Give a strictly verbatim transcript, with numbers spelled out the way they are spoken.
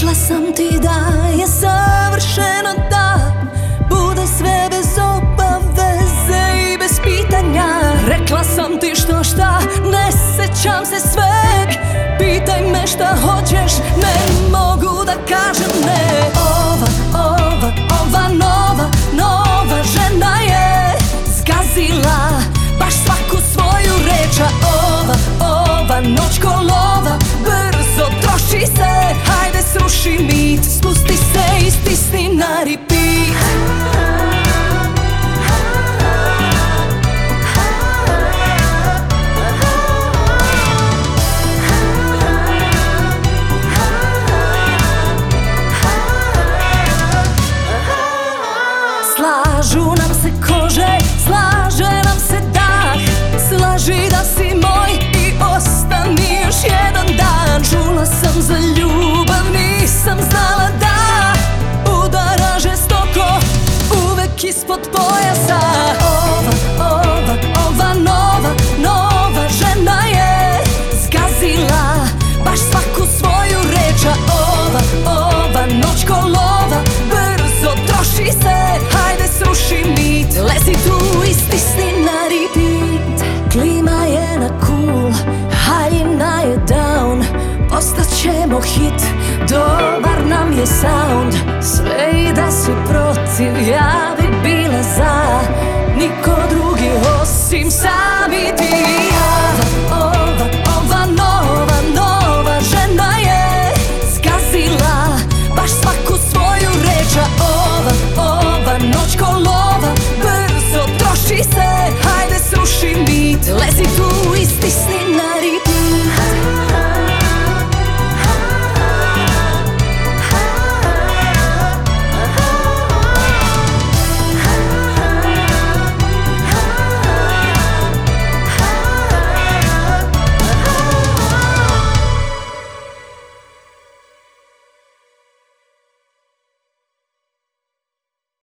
Rekla sam ti da je savršeno, da bude sve bez obaveze i bez pitanja. Rekla sam ti što šta, ne sećam se sveg. Pitaj me šta hoćeš, ne mogu da kažem ne. Ova, ova, ova nova, nova žena je zgazila baš svaku svoju reč. A ova, ova noć ko lova brzo troši se. Hajde sruši mit, spusti se i stisni na repeat. Slažu nam se kože, slaže nam se dah. Slaži da si moj i ostani još jedan dan. Čula sam za ljubav, nisam znala da udara žestoko uvek ispod pojasa. Ova, ova, ova nova, nova žena je zgazila baš svaku svoju reč. A ova, ova noć ko lova brzo troši se. Hajde sruši mit, lezi tu i stisni na repeat. Klima je na cool, haljina je down. Postaćemo hit, dobar nam je sound. Sve i da si protiv, ja bi bila za. Niko drugi osim sami ti.